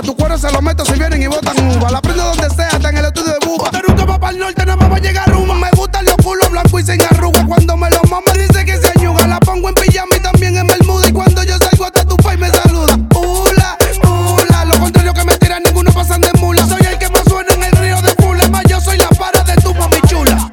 tu cuero se lo meto si vienen y botan uva. La prendo donde sea, hasta en el estudio de Buba. Usted nunca va para el norte, nada más va a llegar rumba. Me gustan los culos blancos y sin arrugas. Cuando me lo mama dice que se añuga. La pongo en pijama y también en bermuda. Y cuando yo salgo hasta tu país me saluda. Ula, ula, lo contrario que me tiran, ninguno pasan de mula. Soy el que más suena en el río de Fulema. Yo soy la para de tu mami chula.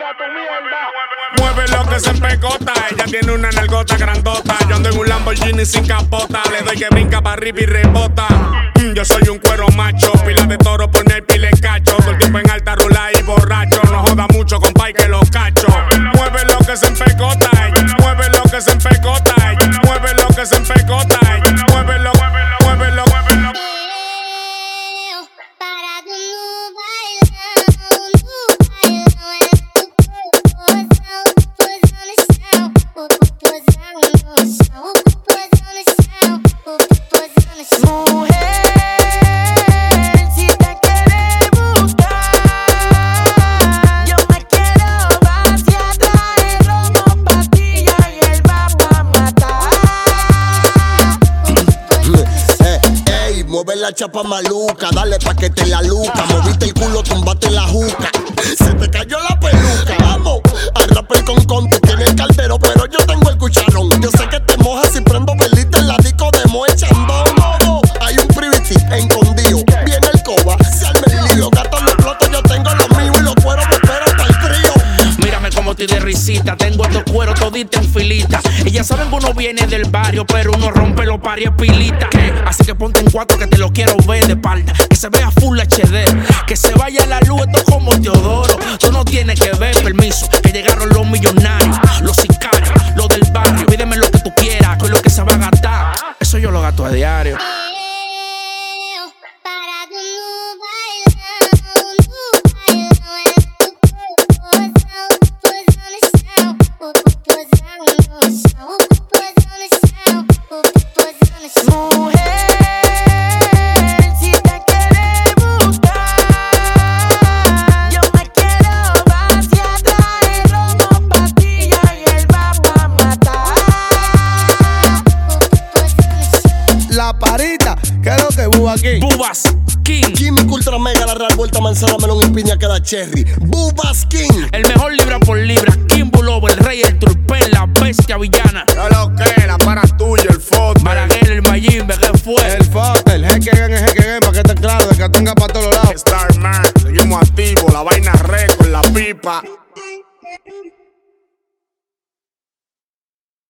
Mueve lo que se empecota, ella tiene una nalgota grandota. Yo ando en un Lamborghini sin capota, le doy que brinca para arriba y rebota. Yo soy un cuero macho, pila de toro por mi pila en cacho. Todo el tiempo en alta rula y borracho, no joda mucho compadre que los cacho. Mueve lo que se empecota, mueve lo que se empecota, mueve lo que se empecota, mueve lo, mueve lo, mueve lo. Mueve la chapa maluca, dale pa' que te la luca. Moviste el culo, tumbate la juca. Se te cayó la peluca. Vamos al rapper con tú tienes el caldero, pero yo tengo el cucharón. Yo sé que te mojas si prendo velita en la disco de Moe Chandón. Hay un privity escondido, viene el coba, se arma el lío. Gato los exploto, yo tengo los míos y los cueros me esperan para el frío. Mírame como estoy de risita, tengo estos cueros todita en filita. Y ya saben que uno viene del barrio, pero uno rompe los paris pilita. Así que ponte en cuatro que te lo quiero ver de espalda. Que se vea full HD, que se vaya la luz, esto es como Teodoro. Tú no tienes que ver permiso, que llegaron los millonarios, los sicarios, los del barrio. Pídeme lo que tú quieras, que es lo que se va a gastar. Eso yo lo gasto a diario. La parita, ¿qué es lo que Buba aquí? Bubas King, Jimmy Ultra Mega, la real vuelta, manzana, melón y piña queda cherry. Bubas King, el mejor libra por libra. King Bulobo, el rey, el turpén, la bestia villana. Yo lo que, la para tuya, el foto. Balaguer, el Mayimbe, ¿qué fue? El fote, el jeque, pa' que esté claro, de que tenga pa' todos lados. Starman, seguimos activos, la vaina récord, la pipa.